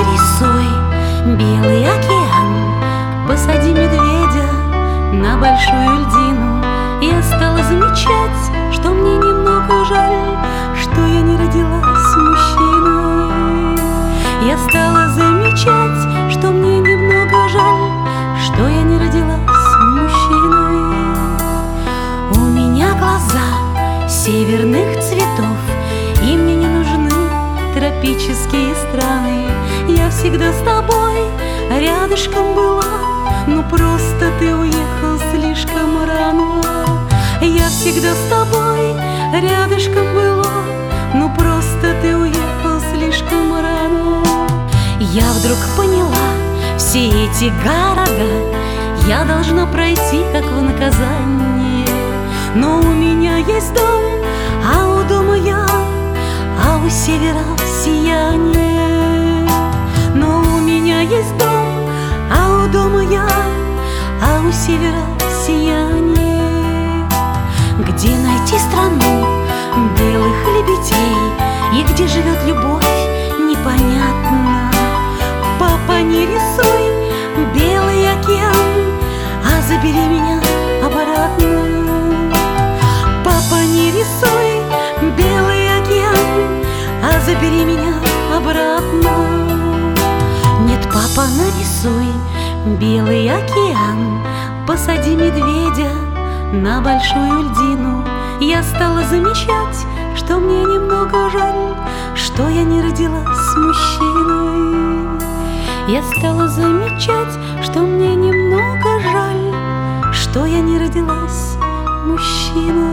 нарисуй белый океан, посади медведя на большую льдину. Я стала замечать, что мне немного жаль, что я не родилась мужчиной. Я стала замечать, что мне немного жаль, что я не родилась мужчиной. У меня глаза северных цветов, и мне не нужны тропические страны. Я всегда с тобой рядышком была, но просто ты уехал слишком рано. Я всегда с тобой рядышком была, но просто ты уехал слишком рано. Я вдруг поняла, все эти города я должна пройти как в наказание. Но у меня есть дом, а у дома я, а у севера сияние. Но у меня есть дом, а у дома я, а у севера сияние. Где найти страну белых лебедей и где живет любовь, непонятно. Папа, не рисуй белый океан, а забери меня обратно. Папа, не рисуй белый океан, а забери меня обратно. Нет, папа, нарисуй белый океан, посади медведя на большую льдину. Я стала замечать, что мне немного жаль, что я не родилась мужчиной. Я стала замечать, что мне немного жаль, что я не родилась мужчиной.